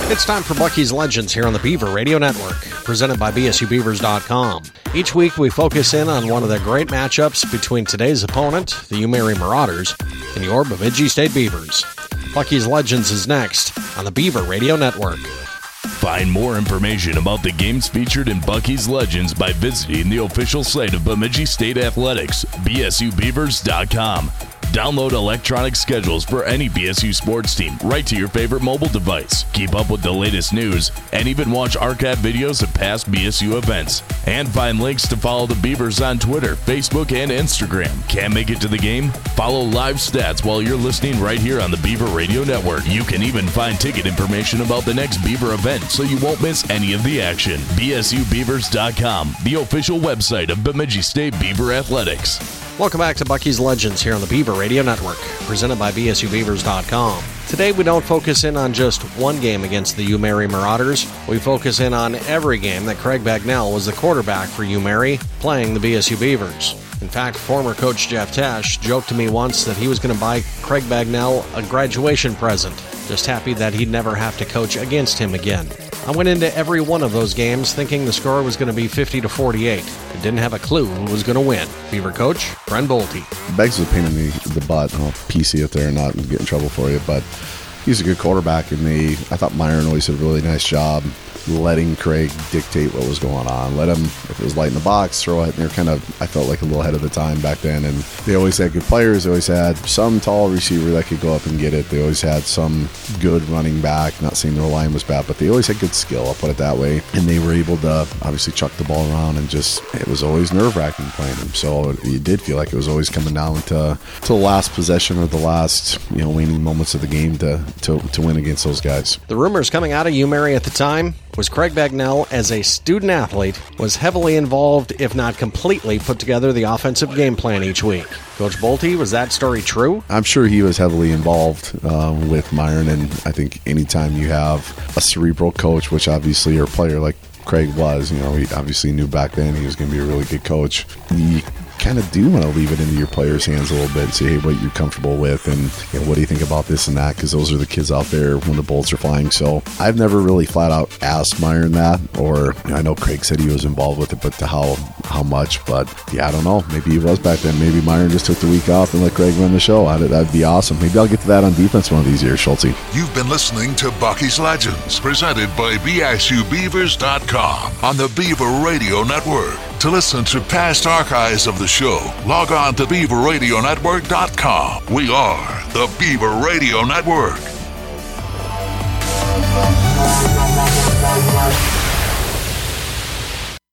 It's time for Bucky's Legends here on the Beaver Radio Network, presented by BSUBeavers.com. Each week we focus in on one of the great matchups between today's opponent, the UMary Marauders, and your Bemidji State Beavers. Bucky's Legends is next on the Beaver Radio Network. Find more information about the games featured in Bucky's Legends by visiting the official site of Bemidji State Athletics, BSUBeavers.com. Download electronic schedules for any BSU sports team right to your favorite mobile device. Keep up with the latest news and even watch archive videos of past BSU events. And find links to follow the Beavers on Twitter, Facebook, and Instagram. Can't make it to the game? Follow live stats while you're listening right here on the Beaver Radio Network. You can even find ticket information about the next Beaver event so you won't miss any of the action. BSUBeavers.com, the official website of Bemidji State Beaver Athletics. Welcome back to Bucky's Legends here on the Beaver Radio Network, presented by BSUBeavers.com. Today we don't focus in on just one game against the UMary Marauders. We focus in on every game that Craig Bagnell was the quarterback for UMary, playing the BSU Beavers. In fact, former coach Jeff Tesh joked to me once that he was going to buy Craig Bagnell a graduation present, just happy that he'd never have to coach against him again. I went into every one of those games thinking the score was going to be 50-48. I didn't have a clue who was going to win. Beaver coach, Bren Bolte. Beggs was a pain in the butt. I'll PC it there and not get in trouble for you, but he's a good quarterback, and I thought Myron always did a really nice job letting Craig dictate what was going on. Let him, if it was light in the box, throw it. And they're kind of, I felt like a little ahead of the time back then. And they always had good players. They always had some tall receiver that could go up and get it. They always had some good running back. Not saying their line was bad, but they always had good skill, I'll put it that way. And they were able to obviously chuck the ball around and it was always nerve-wracking playing them. So you did feel like it was always coming down to the last possession or the last, waning moments of the game to win against those guys. The rumors coming out of UMary at the time was Craig Bagnell, as a student athlete, was heavily involved, if not completely, put together the offensive game plan each week. Coach Bolte, was that story true? I'm sure he was heavily involved with Myron, and I think anytime you have a cerebral coach, which obviously your player like Craig was, he obviously knew back then he was going to be a really good coach. You kind of do want to leave it into your players' hands a little bit and say, hey, what you're comfortable with, and what do you think about this and that, because those are the kids out there when the bolts are flying. So I've never really flat out asked Myron that, or I know Craig said he was involved with it, but to how much, but I don't know. Maybe he was back then. Maybe Myron just took the week off and let Craig run the show. That'd be awesome. Maybe I'll get to that on defense one of these years, Schulte. You've been listening to Bucky's Legends, presented by BSUBeavers.com on the Beaver Radio Network. To listen to past archives of the show, log on to BeaverRadioNetwork.com. We are the Beaver Radio Network.